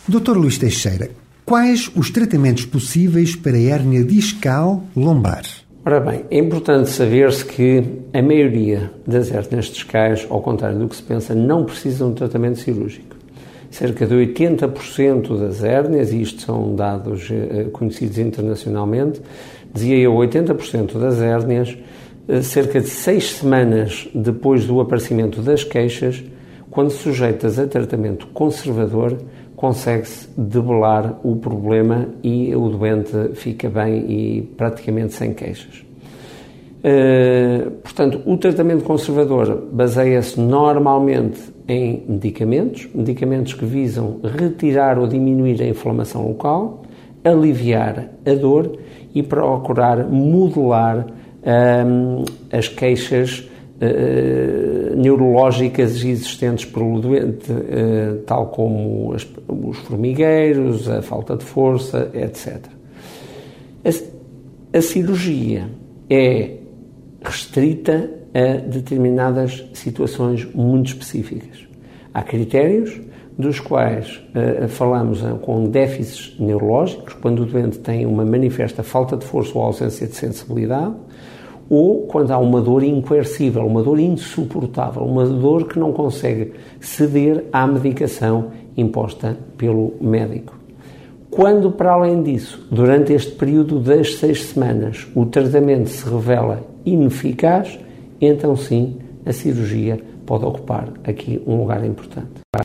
Dr. Luís Teixeira, quais os tratamentos possíveis para a hérnia discal lombar? Ora bem, é importante saber-se que a maioria das hérnias discais, ao contrário do que se pensa, não precisam de tratamento cirúrgico. Cerca de 80% das hérnias, e isto são dados conhecidos internacionalmente, dizia eu, 80% das hérnias, cerca de 6 semanas depois do aparecimento das queixas, quando sujeitas a tratamento conservador, consegue-se debelar o problema e o doente fica bem e praticamente sem queixas. Portanto, o tratamento conservador baseia-se normalmente em medicamentos que visam retirar ou diminuir a inflamação local, aliviar a dor e procurar modular as queixas neurológicas existentes pelo doente, tal como os formigueiros, a falta de força, etc. A cirurgia é restrita a determinadas situações muito específicas. Há critérios dos quais falamos com déficits neurológicos, quando o doente tem uma manifesta falta de força ou ausência de sensibilidade, ou quando há uma dor incoercível, uma dor insuportável, uma dor que não consegue ceder à medicação imposta pelo médico. Quando, para além disso, durante este período das 6 semanas, o tratamento se revela ineficaz, então sim, a cirurgia pode ocupar aqui um lugar importante.